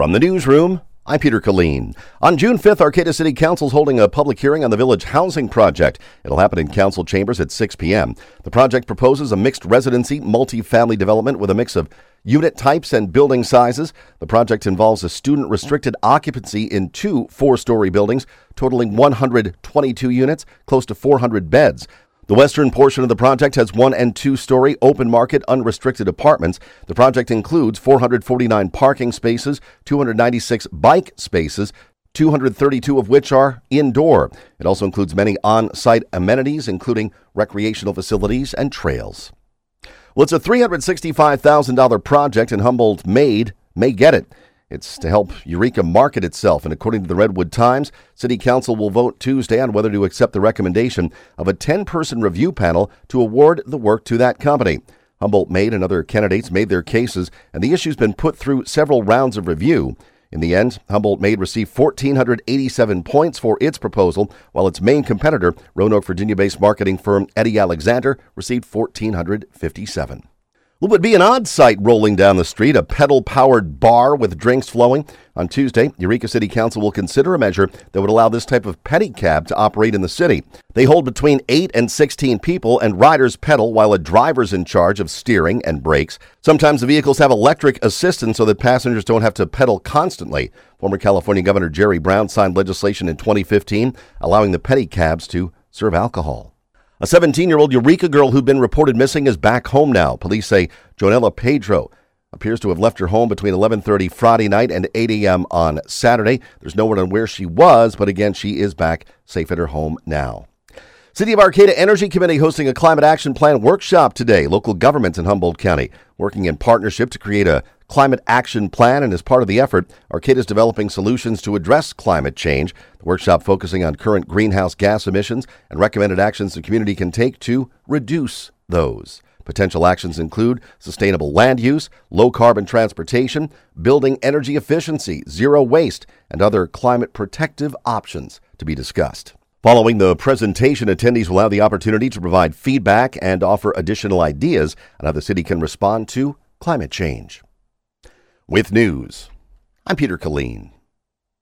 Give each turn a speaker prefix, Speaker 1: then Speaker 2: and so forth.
Speaker 1: From the newsroom, I'm Peter Killeen. On June 5th, Arcata City Council is holding a public hearing on the Village Housing Project. It'll happen in council chambers at 6 p.m. The project proposes a mixed residency, multi-family development with a mix of unit types and building sizes. The project involves a student-restricted occupancy in two four-story buildings, totaling 122 units, close to 400 beds. The western portion of the project has 1- and 2-story open market unrestricted apartments. The project includes 449 parking spaces, 296 bike spaces, 232 of which are indoor. It also includes many on-site amenities, including recreational facilities and trails. Well, it's a $365,000 project, and Humboldt may get it. It's to help Eureka market itself, and according to the Redwood Times, City Council will vote Tuesday on whether to accept the recommendation of a 10-person review panel to award the work to that company. Humboldt Made and other candidates made their cases, and the issue's been put through several rounds of review. In the end, Humboldt Made received 1,487 points for its proposal, while its main competitor, Roanoke, Virginia-based marketing firm Eddie Alexander, received 1,457. What would be an odd sight rolling down the street, a pedal-powered bar with drinks flowing? On Tuesday, Eureka City Council will consider a measure that would allow this type of pedicab to operate in the city. They hold between 8 and 16 people, and riders pedal while a driver's in charge of steering and brakes. Sometimes the vehicles have electric assistance so that passengers don't have to pedal constantly. Former California Governor Jerry Brown signed legislation in 2015 allowing the pedicabs to serve alcohol. A 17-year-old Eureka girl who'd been reported missing is back home now. Police say Jonella Pedro appears to have left her home between 11:30 Friday night and 8 a.m. on Saturday. There's no word on where she was, but again, she is back safe at her home now. City of Arcata Energy Committee hosting a climate action plan workshop today. Local governments in Humboldt County working in partnership to create a climate action plan, and as part of the effort, Arcata is developing solutions to address climate change. The workshop focusing on current greenhouse gas emissions and recommended actions the community can take to reduce those. Potential actions include sustainable land use, low-carbon transportation, building energy efficiency, zero waste, and other climate protective options to be discussed. Following the presentation, attendees will have the opportunity to provide feedback and offer additional ideas on how the city can respond to climate change. With news, I'm Peter Killeen.